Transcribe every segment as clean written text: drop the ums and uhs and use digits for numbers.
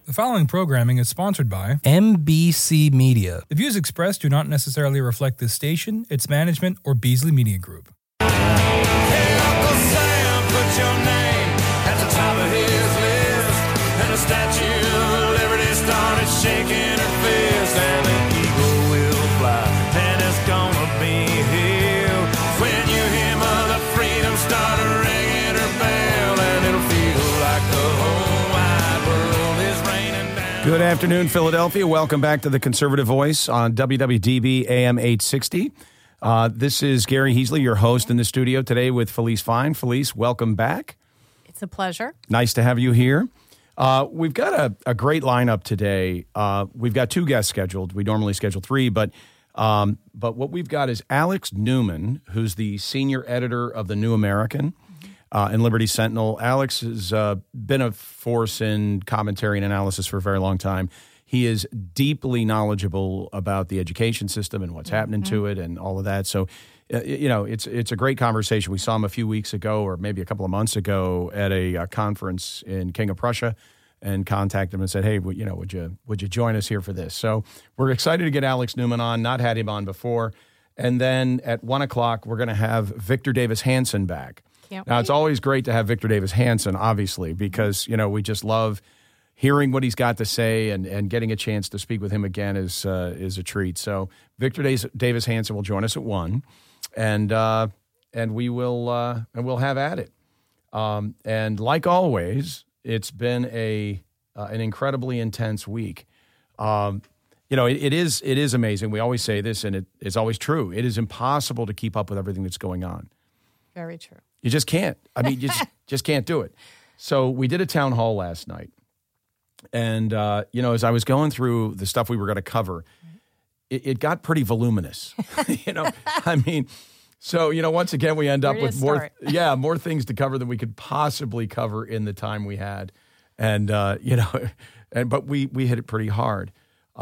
The following programming is sponsored by MBC Media. The views expressed do not necessarily reflect this station, its management, or Beasley Media Group. Hey, Uncle Sam, put your name at the top of his list. And the Statue of Liberty started shaking her fist. And an eagle will fly, and it's gonna be here. When you hear Mother Freedom start ringing her bell, and it'll feel like the whole wide world is raining down. Good afternoon, Philadelphia. Welcome back to the Conservative Voice on WWDB AM 860. This is Gary Heasley, your host in the studio today with Felice Fine. Felice, welcome back. It's a pleasure. Nice to have you here. We've got a great lineup today. We've got two guests scheduled. We normally schedule three, but what we've got is Alex Newman, who's the senior editor of the New American and Liberty Sentinel. Alex has been a force in commentary and analysis for a very long time. He is deeply knowledgeable about the education system and what's happening to it and all of that. So, it's a great conversation. We saw him a few weeks ago or maybe a couple of months ago at a conference in King of Prussia and contacted him and said, hey, would you join us here for this? So we're excited to get Alex Newman on, not had him on before. And then at 1 o'clock, we're going to have Victor Davis Hanson back. Now, it's always great to have Victor Davis Hanson, obviously, because, we just love hearing what he's got to say and getting a chance to speak with him again is a treat. So Victor Davis Hanson will join us at 1, and we'll have at it. And like always, it's been an incredibly intense week. It is amazing. We always say this, and it is always true. It is impossible to keep up with everything that's going on. Very true. You just can't. I mean, you just can't do it. So we did a town hall last night. And, as I was going through the stuff we were going to cover, it got pretty voluminous, once again, we end up with more things to cover than we could possibly cover in the time we had. And, but we hit it pretty hard.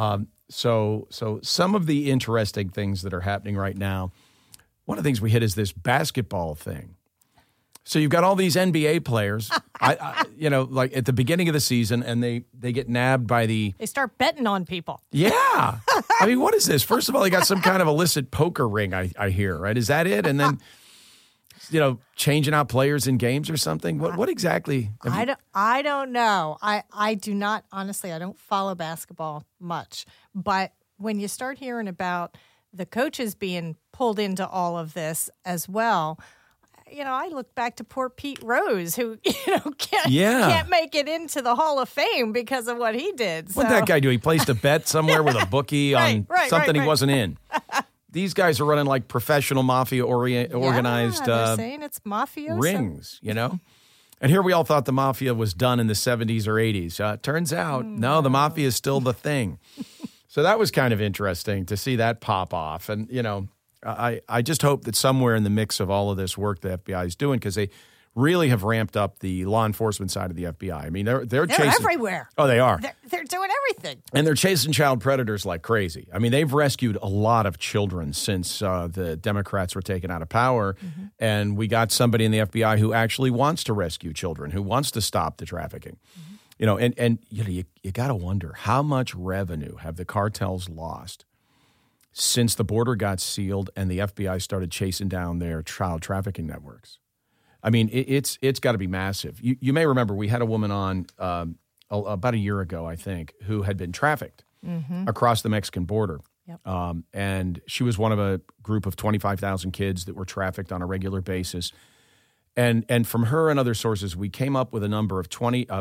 So some of the interesting things that are happening right now, one of the things we hit is this basketball thing. So you've got all these NBA players, like at the beginning of the season, and they get nabbed by They start betting on people. Yeah. I mean, what is this? First of all, they got some kind of illicit poker ring, I hear, right? Is that it? And then, changing out players in games or something? What exactly? I don't know. I do not, honestly, I don't follow basketball much. But when you start hearing about the coaches being pulled into all of this as well, I look back to poor Pete Rose, who, can't make it into the Hall of Fame because of what he did. What did that guy do? He placed a bet somewhere with a bookie on something he wasn't in. These guys are running like professional mafia organized they're saying it's mafioso. Rings, And here we all thought the mafia was done in the 70s or 80s. Turns out, no, the mafia is still the thing. So that was kind of interesting to see that pop off. And, I just hope that somewhere in the mix of all of this work the FBI is doing, because they really have ramped up the law enforcement side of the FBI. I mean, they're chasing everywhere. Oh, they are. They're doing everything. And they're chasing child predators like crazy. I mean, they've rescued a lot of children since the Democrats were taken out of power. Mm-hmm. And we got somebody in the FBI who actually wants to rescue children, who wants to stop the trafficking. Mm-hmm. You got to wonder, how much revenue have the cartels lost since the border got sealed and the FBI started chasing down their child trafficking networks? I mean, it's got to be massive. You may remember we had a woman on about a year ago, I think, who had been trafficked across the Mexican border. Yep. And she was one of a group of 25,000 kids that were trafficked on a regular basis. And from her and other sources, we came up with a number of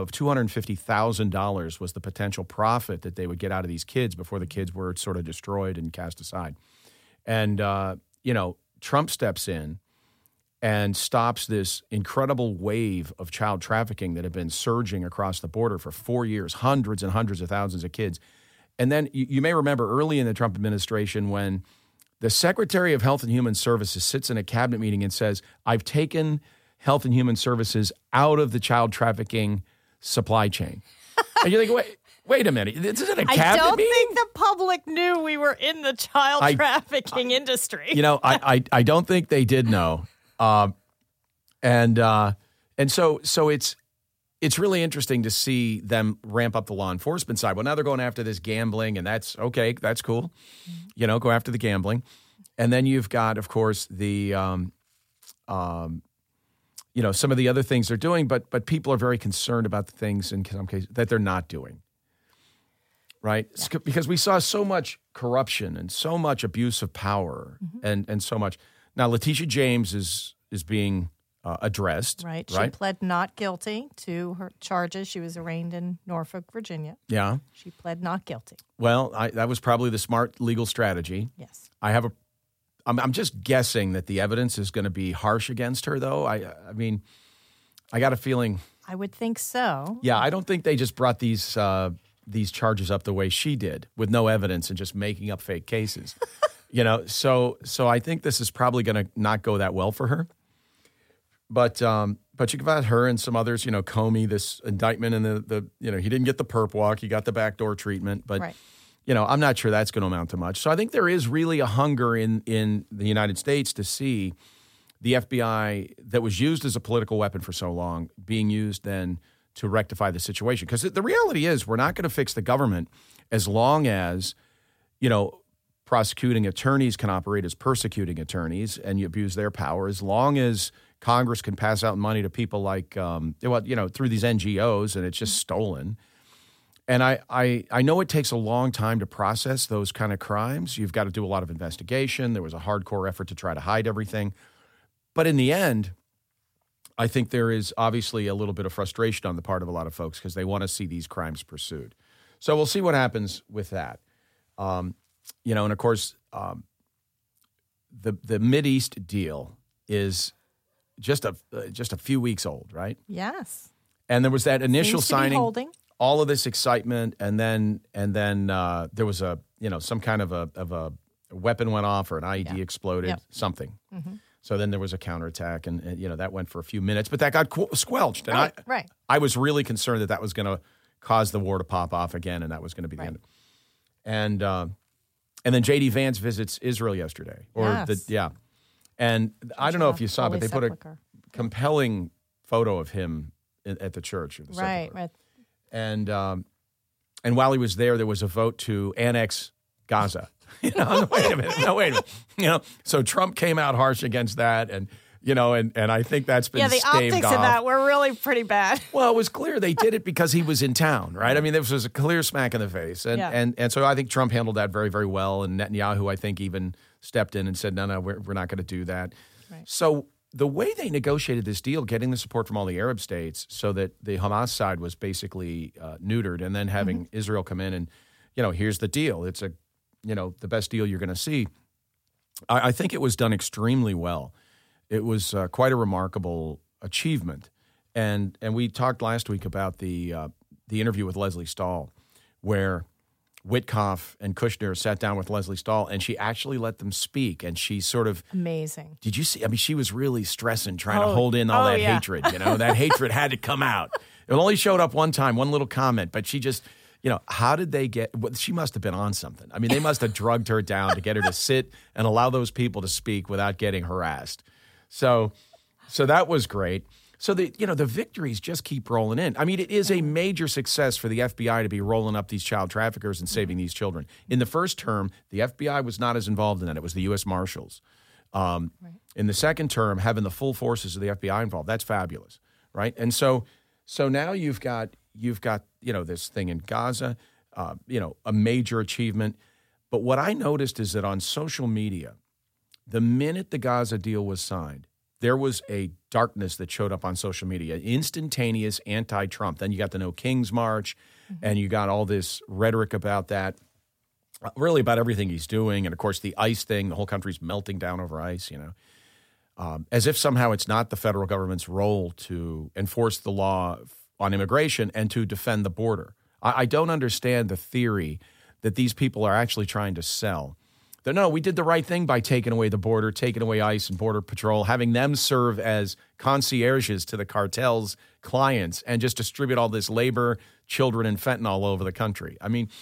$250,000 was the potential profit that they would get out of these kids before the kids were sort of destroyed and cast aside. And, Trump steps in and stops this incredible wave of child trafficking that had been surging across the border for 4 years, hundreds and hundreds of thousands of kids. And then you may remember early in the Trump administration when the Secretary of Health and Human Services sits in a cabinet meeting and says, I've taken Health and Human Services out of the child trafficking supply chain. And you're like, wait a minute. This isn't a cabinet meeting? I don't think the public knew we were in the child trafficking industry. I don't think they did know. And so it's it's really interesting to see them ramp up the law enforcement side. Well, now they're going after this gambling, and that's okay. That's cool. Go after the gambling. And then you've got, of course, the, some of the other things they're doing, but people are very concerned about the things in some cases that they're not doing. Right? Yeah. Because we saw so much corruption and so much abuse of power and so much. Now, Letitia James is being addressed. Right. She pled not guilty to her charges. She was arraigned in Norfolk, Virginia. Yeah. She pled not guilty. Well, that was probably the smart legal strategy. Yes. I'm just guessing that the evidence is going to be harsh against her, though. I mean, I got a feeling. I would think so. Yeah, I don't think they just brought these charges up the way she did, with no evidence and just making up fake cases. So I think this is probably going to not go that well for her. But you got her and some others, Comey, this indictment, and the he didn't get the perp walk, he got the backdoor treatment, but right. I'm not sure that's going to amount to much. So I think there is really a hunger in the United States to see the FBI that was used as a political weapon for so long being used then to rectify the situation. Because the reality is we're not going to fix the government as long as, prosecuting attorneys can operate as persecuting attorneys and you abuse their power, as long as Congress can pass out money to people like, through these NGOs and it's just stolen. And I know it takes a long time to process those kind of crimes. You've got to do a lot of investigation. There was a hardcore effort to try to hide everything. But in the end, I think there is obviously a little bit of frustration on the part of a lot of folks because they want to see these crimes pursued. So we'll see what happens with that. And of course, the Mideast deal is just a few weeks old, right? Yes. And there was that initial signing, holding. all of this excitement, and then there was some kind of a weapon went off or an IED exploded, something. Mm-hmm. So then there was a counterattack, and that went for a few minutes, but that got squelched. And I was really concerned that was going to cause the war to pop off again, and that was going to be the end. And then J.D. Vance visits Israel yesterday. And I don't know if you saw, but they put a compelling photo of him at the church. Right. And while he was there was a vote to annex Gaza. Wait a minute. So Trump came out harsh against that, and I think that's been staved off. Yeah, the optics of that were really pretty bad. Well, it was clear they did it because he was in town, right? I mean, this was a clear smack in the face, and so I think Trump handled that very, very well, and Netanyahu, I think, even stepped in and said, no, we're not going to do that. Right. So the way they negotiated this deal, getting the support from all the Arab states so that the Hamas side was basically neutered, and then having Israel come in and, here's the deal. It's the best deal you're going to see. I think it was done extremely well. It was quite a remarkable achievement. And we talked last week about the interview with Leslie Stahl, where Witkoff and Kushner sat down with Leslie Stahl, and she actually let them speak. And she sort of amazing. Did you see? I mean, she was really stressing, trying to hold in all that hatred. That hatred had to come out. It only showed up one time, one little comment, but she just. How did they get – she must have been on something. I mean, they must have drugged her down to get her to sit and allow those people to speak without getting harassed. So that was great. So, the victories just keep rolling in. I mean, it is a major success for the FBI to be rolling up these child traffickers and saving these children. In the first term, the FBI was not as involved in that. It was the U.S. Marshals. In the second term, having the full forces of the FBI involved, that's fabulous, right? And so now you've got this thing in Gaza, a major achievement. But what I noticed is that on social media, the minute the Gaza deal was signed, there was a darkness that showed up on social media, instantaneous anti-Trump. Then you got the No Kings March, and you got all this rhetoric about that, really about everything he's doing. And, of course, the ICE thing, the whole country's melting down over ICE, as if somehow it's not the federal government's role to enforce the law on immigration and to defend the border. I don't understand the theory that these people are actually trying to sell. That, no, we did the right thing by taking away the border, taking away ICE and Border Patrol, having them serve as concierges to the cartel's clients and just distribute all this labor, children, and fentanyl all over the country. I mean,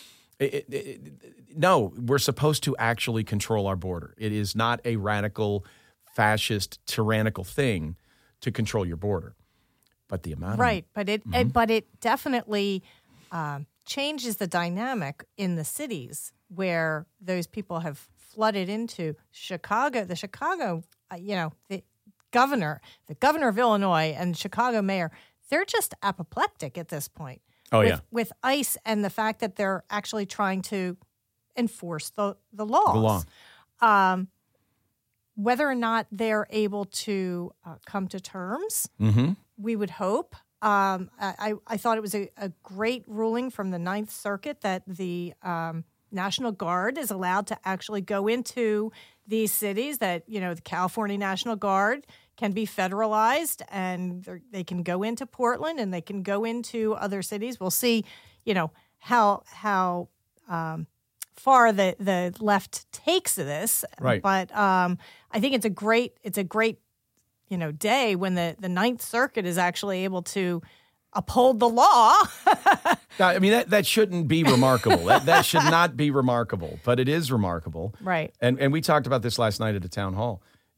no, we're supposed to actually control our border. It is not a radical, fascist, tyrannical thing to control your border. But the amount Right, but it definitely changes the dynamic in the cities where those people have flooded into Chicago. The Chicago, the governor of Illinois and Chicago mayor, they're just apoplectic at this point. With ICE and the fact that they're actually trying to enforce the laws. The law. Whether or not they're able to come to terms, we would hope. I thought it was a great ruling from the Ninth Circuit that the National Guard is allowed to actually go into these cities, that, the California National Guard can be federalized and they can go into Portland and they can go into other cities. We'll see, how far the left takes this. Right. But I think it's a great day when the Ninth Circuit is actually able to uphold the law. I mean, that shouldn't be remarkable. that should not be remarkable, but it is remarkable. Right. And we talked about this last night at the town hall.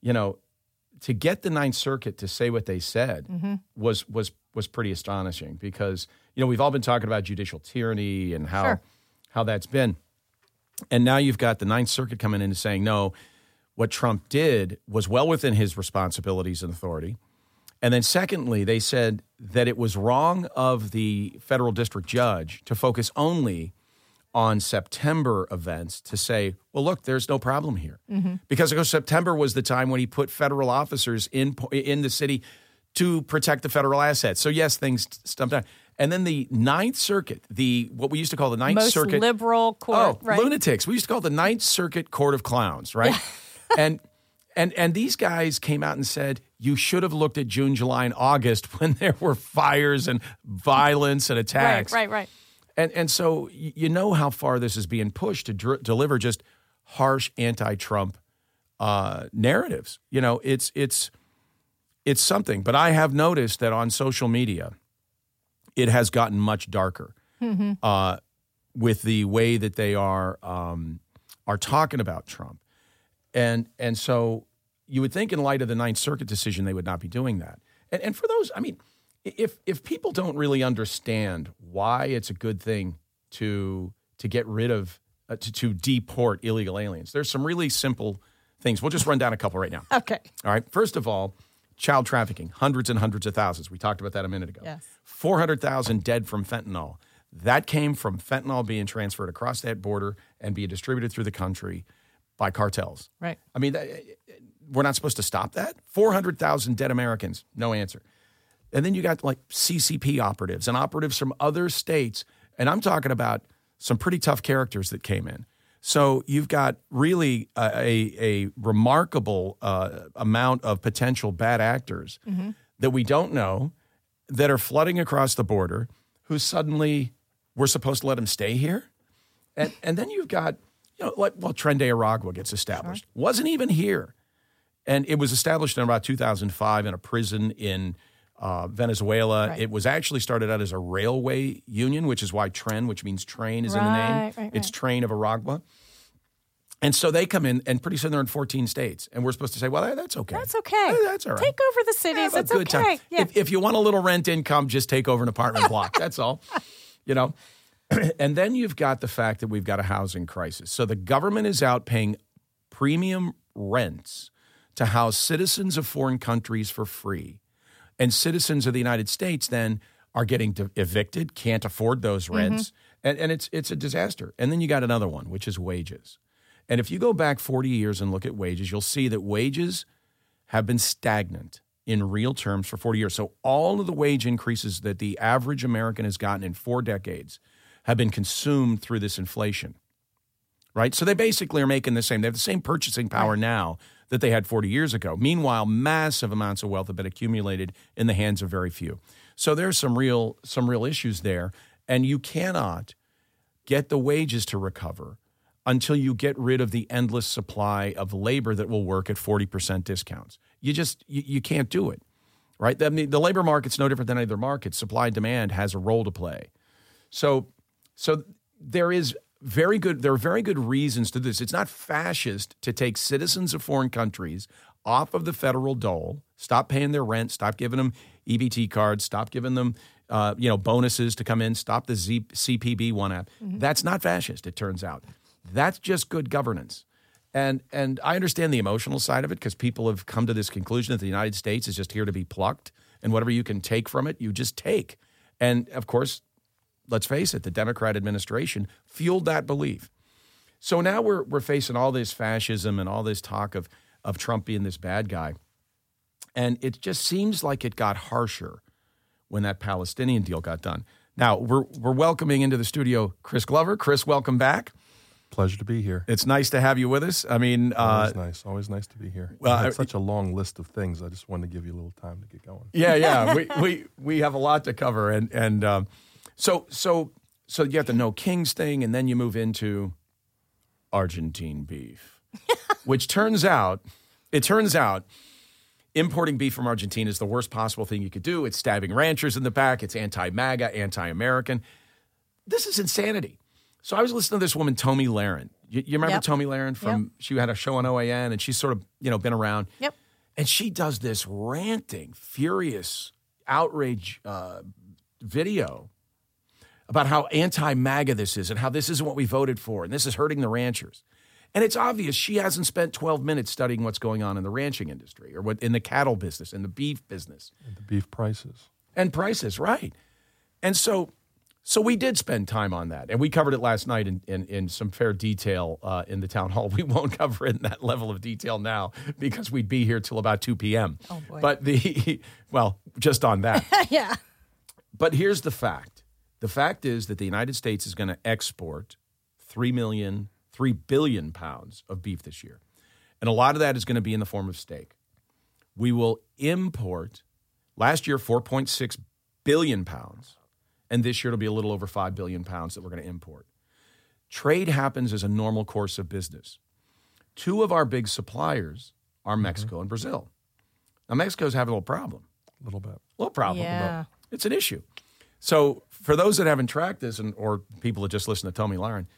To get the Ninth Circuit to say what they said was pretty astonishing, because, we've all been talking about judicial tyranny and how that's been. And now you've got the Ninth Circuit coming in and saying, no, what Trump did was well within his responsibilities and authority. And then secondly, they said that it was wrong of the federal district judge to focus only on September events, to say, well, look, there's no problem here. Because September was the time when he put federal officers in the city to protect the federal assets. So yes, things stumped down. And then the Ninth Circuit, what we used to call the Ninth Circuit. Most liberal court, right? Lunatics. We used to call it the Ninth Circuit Court of Clowns, right? Yeah. And these guys came out and said, you should have looked at June, July, and August when there were fires and violence and attacks. Right. And so you know how far this is being pushed to deliver just harsh anti-Trump narratives. It's something. But I have noticed that on social media, it has gotten much darker with the way that they are talking about Trump. And so you would think, in light of the Ninth Circuit decision, they would not be doing that. And for those, I mean, if people don't really understand why it's a good thing to get rid of, to deport illegal aliens, there's some really simple things. We'll just run down a couple right now. Okay. All right. First of all, child trafficking, hundreds and hundreds of thousands. We talked about that a minute ago. Yes. 400,000 dead from fentanyl. That came from fentanyl being transferred across that border and being distributed through the country by cartels. Right. I mean, we're not supposed to stop that? 400,000 dead Americans, no answer. And then you got like CCP operatives and operatives from other states. And I'm talking about some pretty tough characters that came in. So you've got really a remarkable amount of potential bad actors that we don't know, that are flooding across the border, who suddenly we're supposed to let them stay here. And then you've got, Tren de Aragua gets established. Sure. Wasn't even here. And it was established in about 2005 in a prison in Venezuela. Right. It was actually started out as a railway union, which is why Tren, which means train, is in the name. Right. It's Train of Aragua. And so they come in, and pretty soon they're in 14 states. And we're supposed to say, well, that's okay. That's okay. That's all right. Take over the cities. It's okay. Time. Yeah. If you want a little rent income, just take over an apartment block. That's all. And then you've got the fact that we've got a housing crisis. So the government is out paying premium rents to house citizens of foreign countries for free. And citizens of the United States then are getting evicted, can't afford those rents. And it's a disaster. And then you got another one, which is wages. And if you go back 40 years and look at wages, you'll see that wages have been stagnant in real terms for 40 years. So all of the wage increases that the average American has gotten in 4 decades have been consumed through this inflation, right? So they basically are making the same. They have the same purchasing power now that they had 40 years ago. Meanwhile, massive amounts of wealth have been accumulated in the hands of very few. So there's some real issues there. And you cannot get the wages to recover until you get rid of the endless supply of labor that will work at 40% discounts. You can't do it, right? I mean, the labor market's no different than any other market. Supply and demand has a role to play. So there are very good reasons to this. It's not fascist to take citizens of foreign countries off of the federal dole, stop paying their rent, stop giving them EBT cards, stop giving them bonuses to come in, stop the CPB One app. That's not fascist, it turns out. That's just good governance. And I understand the emotional side of it because people have come to this conclusion that the United States is just here to be plucked, and whatever you can take from it, you just take. And, of course, let's face it, the Democrat administration fueled that belief. So now we're facing all this fascism and all this talk of Trump being this bad guy. And it just seems like it got harsher when that Palestinian deal got done. Now, we're welcoming into the studio Chris Glover. Chris, welcome back. Pleasure to be here. It's nice to have you with us. I mean, always nice to be here. I had such a long list of things. I just wanted to give you a little time to get going. Yeah. we have a lot to cover, and so you got the No Kings thing, and then you move into Argentine beef, which turns out importing beef from Argentina is the worst possible thing you could do. It's stabbing ranchers in the back. It's anti-MAGA, anti-American. This is insanity. So I was listening to this woman, Tomi Lahren. You remember Yep. Tomi Lahren she had a show on OAN, and she's sort of, been around. Yep. And she does this ranting, furious, outrage video about how anti-MAGA this is and how this isn't what we voted for and this is hurting the ranchers. And it's obvious she hasn't spent 12 minutes studying what's going on in the ranching industry or in the cattle business, in the beef business. And the beef prices. And prices, right. And so we did spend time on that, and we covered it last night in some fair detail in the town hall. We won't cover it in that level of detail now because we'd be here till about 2 p.m. Oh, boy. But just on that. Yeah. But here's the fact. The fact is that the United States is going to export 3 billion pounds of beef this year. And a lot of that is going to be in the form of steak. We will import, last year, 4.6 billion pounds. And this year it'll be a little over 5 billion pounds that we're going to import. Trade happens as a normal course of business. Two of our big suppliers are Mexico and Brazil. Now, Mexico's having a little problem. A little bit. A little problem. Yeah. It's an issue. So for those that haven't tracked this or people that just listen to Tomi Lahren,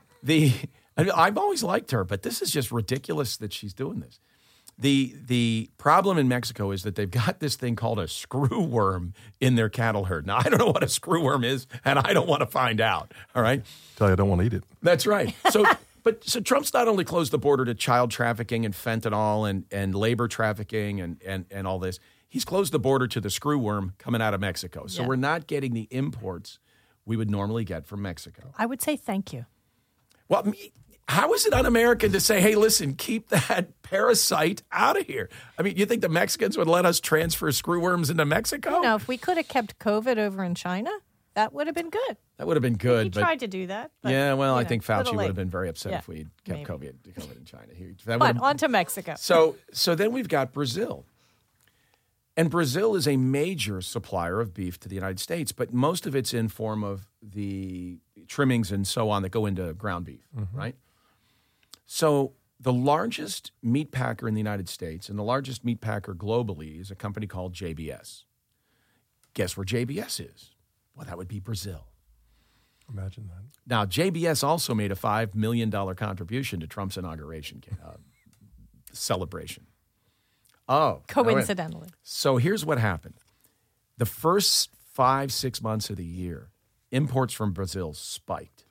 I've always liked her, but this is just ridiculous that she's doing this. The problem in Mexico is that they've got this thing called a screwworm in their cattle herd. Now, I don't know what a screwworm is, and I don't want to find out, all right? Tell you I don't want to eat it. That's right. So Trump's not only closed the border to child trafficking and fentanyl and labor trafficking and all this, he's closed the border to the screwworm coming out of Mexico. So we're not getting the imports we would normally get from Mexico. I would say thank you. Well, how is it un-American to say, hey, listen, keep that parasite out of here? I mean, you think the Mexicans would let us transfer screwworms into Mexico? No, if we could have kept COVID over in China, that would have been good. That would have been good. He tried to do that. But, I think Fauci little would late. have been very upset Yeah, if we had kept maybe. COVID in China. But on to Mexico. So then we've got Brazil. And Brazil is a major supplier of beef to the United States, but most of it's in form of the trimmings and so on that go into ground beef, right? So the largest meat packer in the United States and the largest meat packer globally is a company called JBS. Guess where JBS is? Well, that would be Brazil. Imagine that. Now, JBS also made a $5 million contribution to Trump's inauguration celebration. Oh. Coincidentally. So here's what happened. The first 5-6 months of the year, imports from Brazil spiked.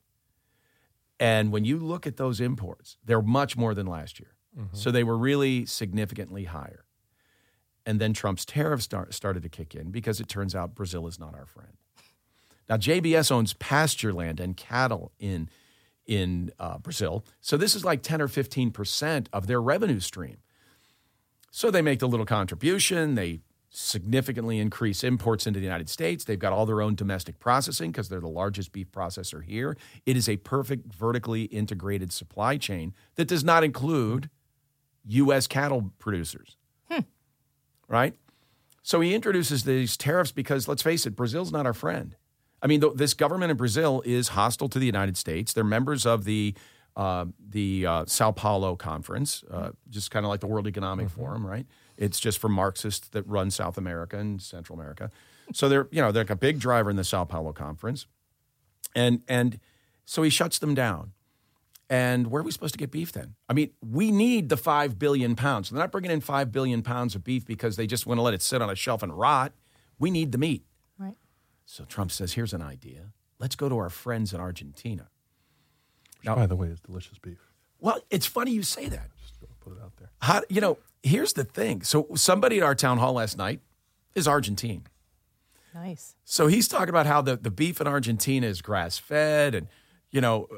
And when you look at those imports, they're much more than last year. So they were really significantly higher. And then Trump's tariffs started to kick in because it turns out Brazil is not our friend. Now, JBS owns pasture land and cattle in Brazil. So this is like 10 or 15% of their revenue stream. So they make the little contribution. They significantly increase imports into the United States. They've got all their own domestic processing because they're the largest beef processor here. It is a perfect vertically integrated supply chain that does not include U.S. cattle producers. Right? So he introduces these tariffs because, let's face it, Brazil's not our friend. I mean, this government in Brazil is hostile to the United States. They're members of the Sao Paulo Conference, just kind of like the World Economic Forum, right? It's just for Marxists that run South America and Central America. So they're like a big driver in the Sao Paulo Conference. And so he shuts them down. And where are we supposed to get beef then? I mean, we need the 5 billion pounds. They're not bringing in 5 billion pounds of beef because they just want to let it sit on a shelf and rot. We need the meat. Right. So Trump says, here's an idea. Let's go to our friends in Argentina. Which, by the way, is delicious beef. Well, it's funny you say that. Just gonna put it out there. Here's the thing. So somebody at our town hall last night is Argentine. Nice. So he's talking about how the beef in Argentina is grass-fed and, he loves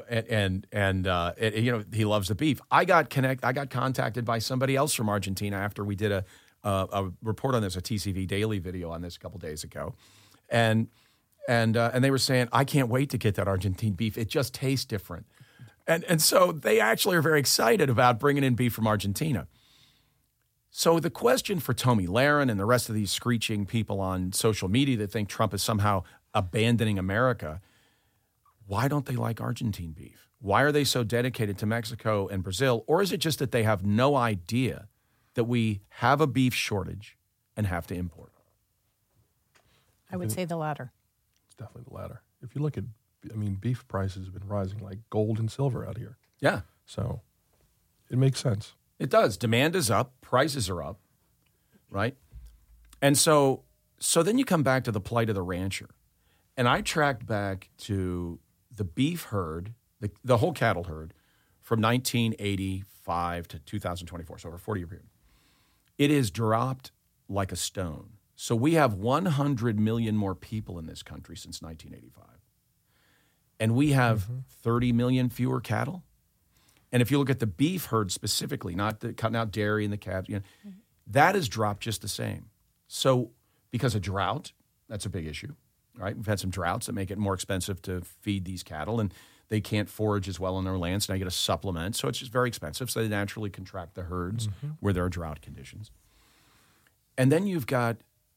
the beef. I got contacted by somebody else from Argentina after we did a report on this, a TCV Daily video on this a couple days ago. And they were saying, I can't wait to get that Argentine beef. It just tastes different. And so they actually are very excited about bringing in beef from Argentina. So the question for Tomi Lahren and the rest of these screeching people on social media that think Trump is somehow abandoning America, why don't they like Argentine beef? Why are they so dedicated to Mexico and Brazil? Or is it just that they have no idea that we have a beef shortage and have to import? I would say the latter. It's definitely the latter. If you look at, beef prices have been rising like gold and silver out here. Yeah. So it makes sense. It does. Demand is up. Prices are up, right? And so then you come back to the plight of the rancher. And I tracked back to the beef herd, the whole cattle herd, from 1985 to 2024, so over a 40-year period. It has dropped like a stone. So we have 100 million more people in this country since 1985. And we have 30 million fewer cattle. And if you look at the beef herd specifically, not the cutting out dairy and the calves, that has dropped just the same. So because of drought, that's a big issue, right? We've had some droughts that make it more expensive to feed these cattle, and they can't forage as well on their land, so now you get a supplement. So it's just very expensive, so they naturally contract the herds where there are drought conditions. And then you've got,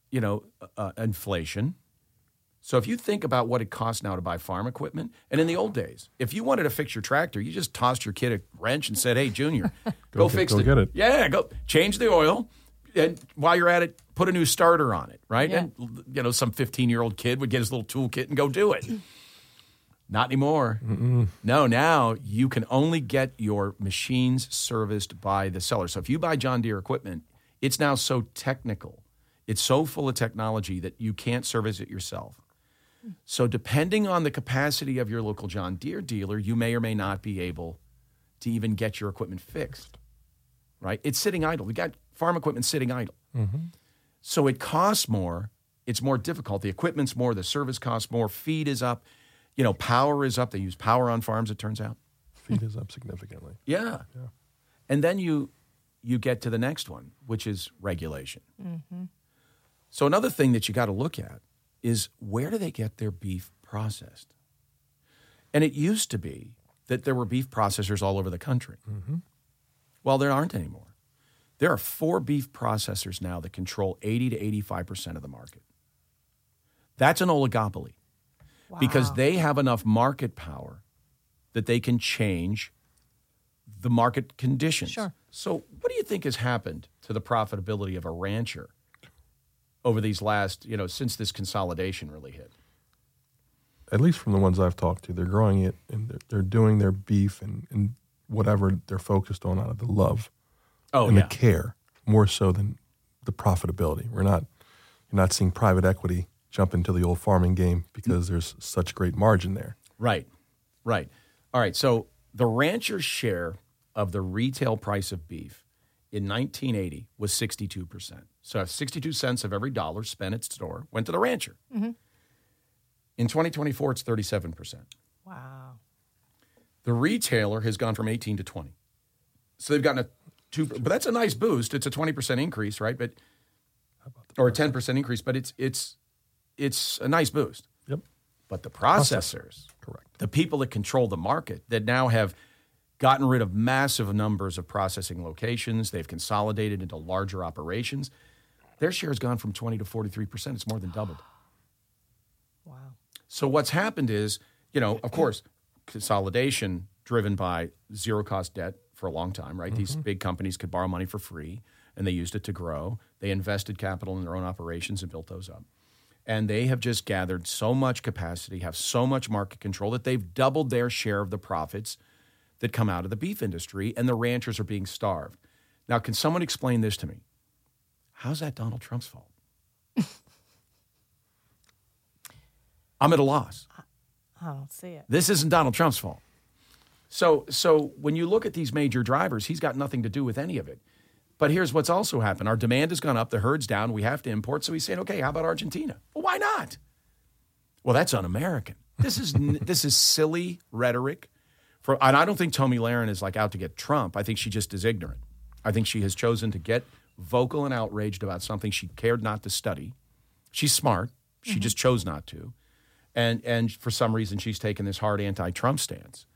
inflation. So if you think about what it costs now to buy farm equipment, and in the old days, if you wanted to fix your tractor, you just tossed your kid a wrench and said, hey, Junior, go fix it. Go get it. Yeah, go change the oil. And while you're at it, put a new starter on it, right? Yeah. And, some 15-year-old kid would get his little toolkit and go do it. Not anymore. No, now you can only get your machines serviced by the seller. So if you buy John Deere equipment, it's now so technical. It's so full of technology that you can't service it yourself. So depending on the capacity of your local John Deere dealer, you may or may not be able to even get your equipment fixed, right? It's sitting idle. We got farm equipment sitting idle. So it costs more. It's more difficult. The equipment's more. The service costs more. Feed is up. Power is up. They use power on farms, it turns out. Feed is up significantly. Yeah. And then you get to the next one, which is regulation. So another thing that you got to look at is where do they get their beef processed? And it used to be that there were beef processors all over the country. Well, there aren't anymore. There are 4 beef processors now that control 80 to 85% of the market. That's an oligopoly because they have enough market power that they can change the market conditions. Sure. So what do you think has happened to the profitability of a rancher over these last, since this consolidation really hit? At least from the ones I've talked to, they're growing it and they're doing their beef and whatever they're focused on out of the love and the care, more so than the profitability. You're not seeing private equity jump into the old farming game because there's such great margin there. Right. All right, so the rancher's share of the retail price of beef in 1980 was 62%. So 62 cents of every dollar spent at store went to the rancher. In 2024, it's 37%. Wow. The retailer has gone from 18 to 20. So they've gotten but that's a nice boost. It's a 20% increase, right? But or a 10% increase, but it's a nice boost. Yep. But the processors, correct, the people that control the market that now have gotten rid of massive numbers of processing locations, they've consolidated into larger operations, their share has gone from 20 to 43%. It's more than doubled. Wow. So what's happened is, of course, consolidation driven by zero-cost debt for a long time, right? These big companies could borrow money for free, and they used it to grow. They invested capital in their own operations and built those up. And they have just gathered so much capacity, have so much market control that they've doubled their share of the profits that come out of the beef industry, and the ranchers are being starved. Now, can someone explain this to me? How's that Donald Trump's fault? I'm at a loss. I don't see it. This isn't Donald Trump's fault. So when you look at these major drivers, he's got nothing to do with any of it. But here's what's also happened. Our demand has gone up. The herd's down. We have to import. So he's saying, okay, how about Argentina? Well, why not? Well, that's un-American. This is silly rhetoric. And I don't think Tomi Lahren is like out to get Trump. I think she just is ignorant. I think she has chosen to get vocal and outraged about something she cared not to study. She's smart. She just chose not to. And for some reason, she's taken this hard anti-Trump stance.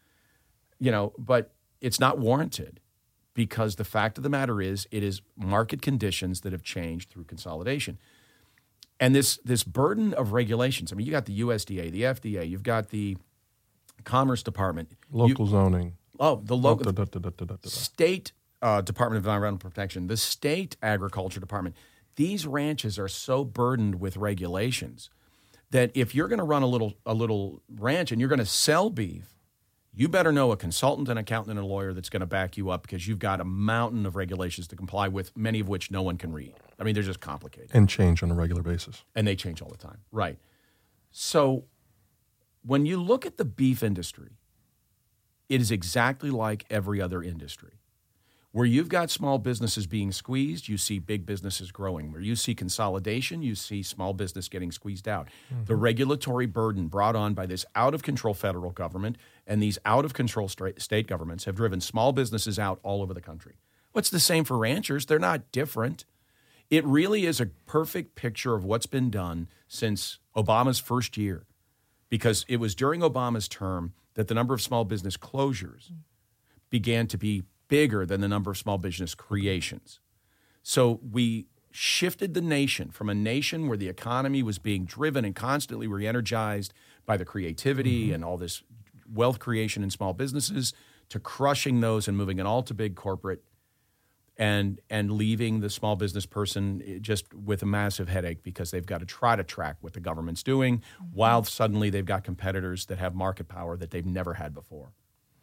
But it's not warranted because the fact of the matter is it is market conditions that have changed through consolidation. And this burden of regulations, I mean, you got the USDA, the FDA, you've got the Commerce Department. Local zoning. Oh, the local state Department of Environmental Protection, the state agriculture department. These ranches are so burdened with regulations that if you're going to run a little ranch and you're going to sell beef, you better know a consultant, an accountant, and a lawyer that's going to back you up because you've got a mountain of regulations to comply with, many of which no one can read. I mean, they're just complicated. And change on a regular basis. And they change all the time. Right. So when you look at the beef industry, it is exactly like every other industry. Where you've got small businesses being squeezed, you see big businesses growing. Where you see consolidation, you see small business getting squeezed out. Mm-hmm. The regulatory burden brought on by this out-of-control federal government and these out-of-control state governments have driven small businesses out all over the country. What's the same for ranchers? They're not different. It really is a perfect picture of what's been done since Obama's first year, because it was during Obama's term that the number of small business closures began to be bigger than the number of small business creations. So we shifted the nation from a nation where the economy was being driven and constantly re-energized by the creativity and all this wealth creation in small businesses to crushing those and moving it all to big corporate and leaving the small business person just with a massive headache because they've got to try to track what the government's doing while suddenly they've got competitors that have market power that they've never had before.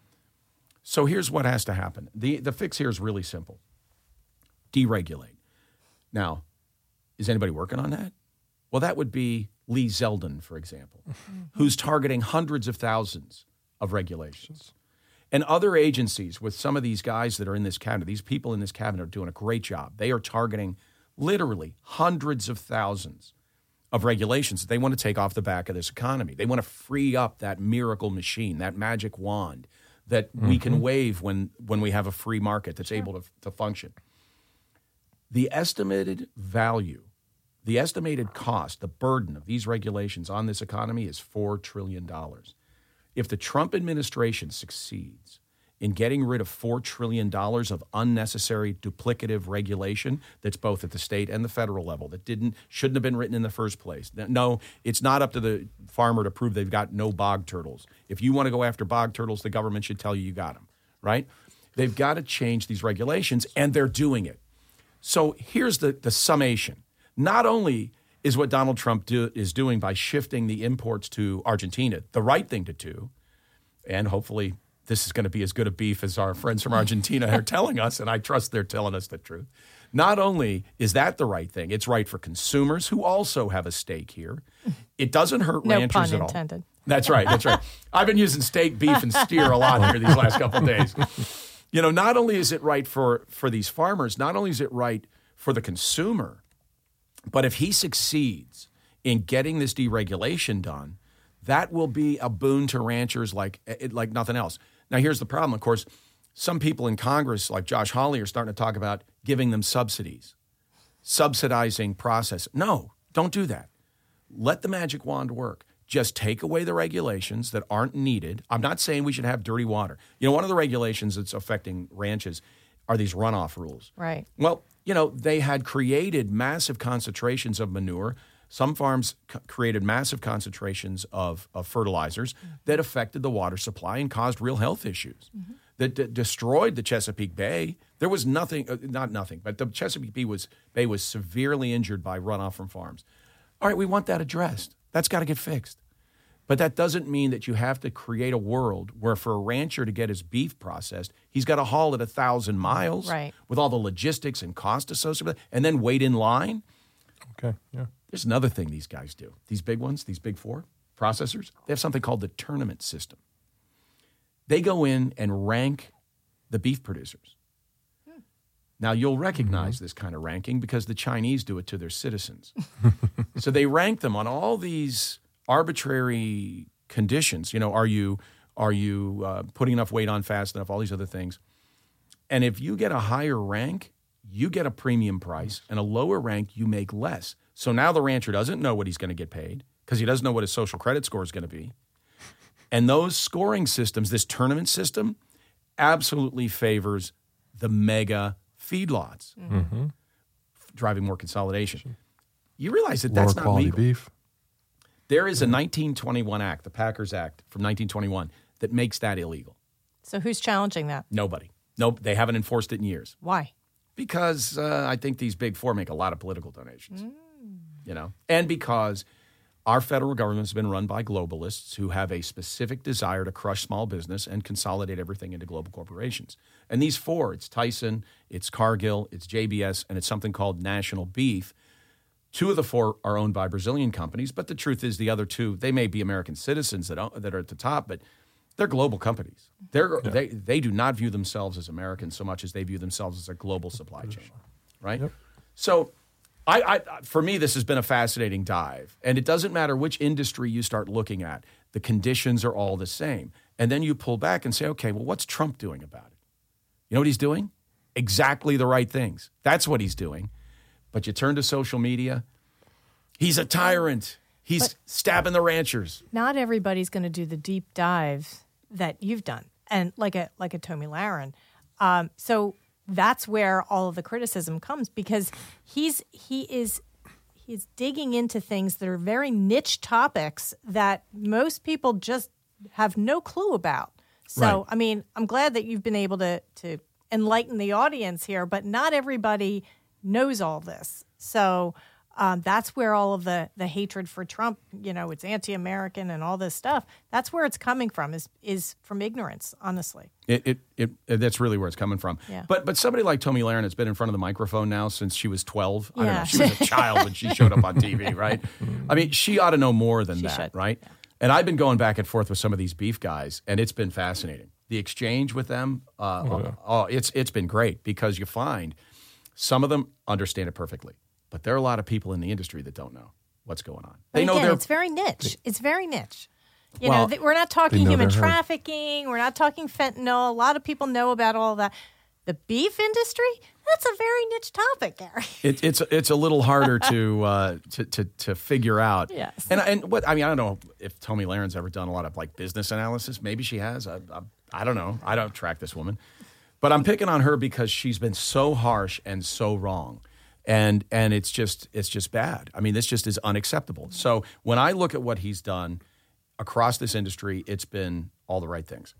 So here's what has to happen. The fix here is really simple. Deregulate. Now, is anybody working on that? Well, that would be Lee Zeldin, for example, who's targeting hundreds of thousands of regulations. And other agencies with some of these guys that are in this cabinet, these people in this cabinet are doing a great job. They are targeting literally hundreds of thousands of regulations that they want to take off the back of this economy. They want to free up that miracle machine, that magic wand that we can wave when we have a free market that's able to function. The estimated value, the estimated cost, the burden of these regulations on this economy is $4 trillion. If the Trump administration succeeds in getting rid of $4 trillion of unnecessary duplicative regulation that's both at the state and the federal level that shouldn't have been written in the first place. No, it's not up to the farmer to prove they've got no bog turtles. If you want to go after bog turtles, the government should tell you got them, right? They've got to change these regulations, and they're doing it. So here's the summation. Not only is what Donald Trump is doing by shifting the imports to Argentina the right thing to do, and hopefully this is going to be as good a beef as our friends from Argentina are telling us, and I trust they're telling us the truth. Not only is that the right thing, it's right for consumers who also have a stake here. It doesn't hurt ranchers at all. No pun intended. That's right. I've been using steak, beef, and steer a lot here these last couple of days. Not only is it right for these farmers, not only is it right for the consumer, but if he succeeds in getting this deregulation done, that will be a boon to ranchers like nothing else. Now, here's the problem. Of course, some people in Congress, like Josh Hawley, are starting to talk about giving them subsidies, subsidizing process. No, don't do that. Let the magic wand work. Just take away the regulations that aren't needed. I'm not saying we should have dirty water. One of the regulations that's affecting ranches are these runoff rules. Right. Well, they had created massive concentrations of manure. Some farms created massive concentrations of fertilizers that affected the water supply and caused real health issues that destroyed the Chesapeake Bay. There was not nothing, but the Chesapeake Bay was severely injured by runoff from farms. All right, we want that addressed. That's got to get fixed. But that doesn't mean that you have to create a world where for a rancher to get his beef processed, he's got to haul it 1,000 miles with all the logistics and cost associated with it, and then wait in line. Okay, yeah. There's another thing these guys do. These big ones, these big four, processors, they have something called the tournament system. They go in and rank the beef producers. Now, you'll recognize this kind of ranking because the Chinese do it to their citizens. So they rank them on all these arbitrary conditions. You know, are you putting enough weight on fast enough, all these other things. And if you get a higher rank, you get a premium price, and a lower rank, you make less. So now the rancher doesn't know what he's going to get paid because he doesn't know what his social credit score is going to be. And those scoring systems, this tournament system, absolutely favors the mega feedlots, driving more consolidation. You realize that that's Lower not quality legal. beef. There is a 1921 act, the Packers Act from 1921, that makes that illegal. So who's challenging that? Nobody. Nope, they haven't enforced it in years. Why? Because I think these big four make a lot of political donations, you know, and because our federal government has been run by globalists who have a specific desire to crush small business and consolidate everything into global corporations. And these four, it's Tyson, it's Cargill, it's JBS, and it's something called National Beef. Two of the four are owned by Brazilian companies, but the truth is the other two, they may be American citizens that are at the top, but they're global companies. They do not view themselves as Americans so much as they view themselves as a global supply chain, right? Yep. So for me, this has been a fascinating dive. And it doesn't matter which industry you start looking at. The conditions are all the same. And then you pull back and say, okay, well, what's Trump doing about it? You know what he's doing? Exactly the right things. That's what he's doing. But you turn to social media, he's a tyrant. He's stabbing the ranchers. Not everybody's going to do the deep dive that you've done, and like a Tomi Lahren. So that's where all of the criticism comes, because he's digging into things that are very niche topics that most people just have no clue about. So, Right. I mean, I'm glad that you've been able to enlighten the audience here, but not everybody knows all this. So that's where all of the hatred for Trump, you know, it's anti-American and all this stuff, that's where it's coming from, is from ignorance, honestly. That's really where it's coming from. Yeah. But somebody like Tomi Lahren has been in front of the microphone now since she was 12. I don't know. She was a child when she showed up on TV, right? I mean, she ought to know more than that, should. right? Yeah. And I've been going back and forth with some of these beef guys, and it's been fascinating. The exchange with them, it's been great, because you find some of them understand it perfectly. But there are a lot of people in the industry that don't know what's going on. But They know again, it's very niche. It's very niche. You Well, know, we're not talking know human their herd. trafficking. We're not talking fentanyl. A lot of people know about all that. The beef industry, that's a very niche topic, Gary. It's a little harder to figure out. Yes. And what I mean, I don't know if Tomi Lahren's ever done a lot of like business analysis. Maybe she has. I don't know. I don't track this woman, but I'm picking on her because she's been so harsh and so wrong. And it's just bad. I mean, this just is unacceptable. So when I look at what he's done across this industry, it's been all the right things.